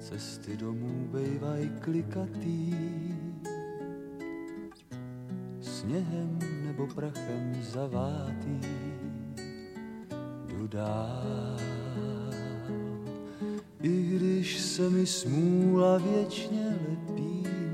cesty domů bejvaj klikatý. Sněhem nebo prachem zavátý jdu dál. I když se mi smůla věčně lepí